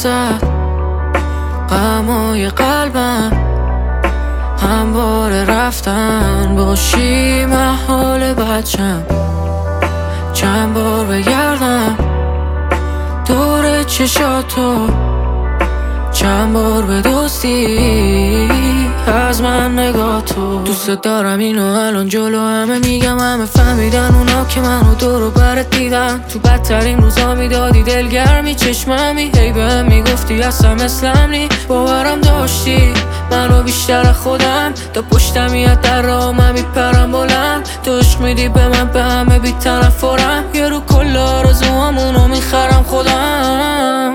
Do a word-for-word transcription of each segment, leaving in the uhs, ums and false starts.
زد غمای قلبم، همواره رفتن باشی محال بچم. چند بار بگردم دور چشاتو، چند بار به دوستی از من نگاه تو. دوست دارم اینو الان جلو همه میگم، همه فهمیدن اونا که منو دور و برت دیدن. تو بدترین روزا میدادی دلگرمی چشممی، هی بهم میگفتی اصلا مثلم نی. باورم داشتی منو بیشتر خودم، تا پشتم یه در راه من میپرم بلند. تو عشق میدی به من به همه بی تنفرم، یه رو کل آرزوهامونو میخرم خودم.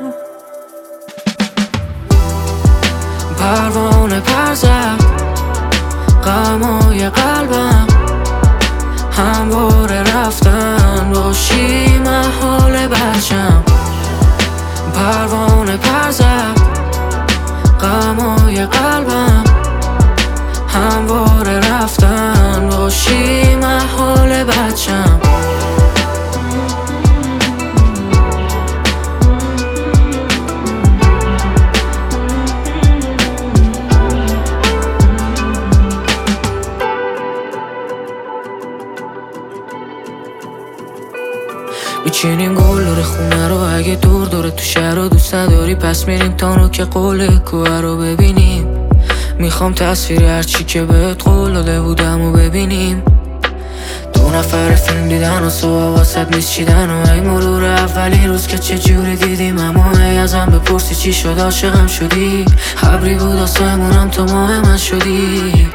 پروانه پر زد غمای قلبم، همواره رفتن باشی محال بچم. پروانه پر زد غمای قلبم، همواره رفتن باشی محال بچم. میچینیم گل داره خونه رو، اگه دور داره تو شهر رو دوست نداری پس میریم تانو که قول کوه رو ببینیم. میخوام تصویر هرچی که بهت قول داده بودم و ببینیم. دو نفر فیلم دیدن و صبح واسد میچیدن و ای مرور اولین روز که چجوری دیدیم. اما ای ازم بپرسی چی شد عاشقم شدی، ابری بود آسمونم تو ماه من شدی.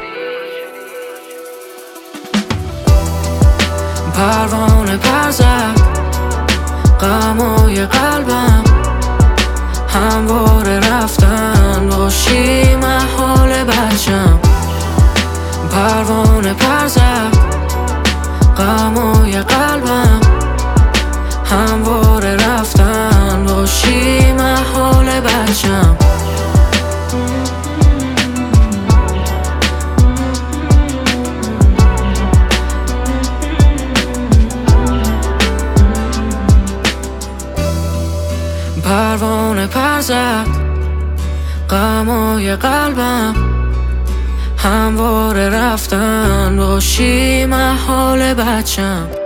پروانه پر زد غمای قلبم، همواره رفتن باشی محال بچم. پروانه پر زد غمای قلبم، همواره رفتن باشی محال بچم. پروانه پر زد غمای قلبم، همواره رفتن باشی محال بچم.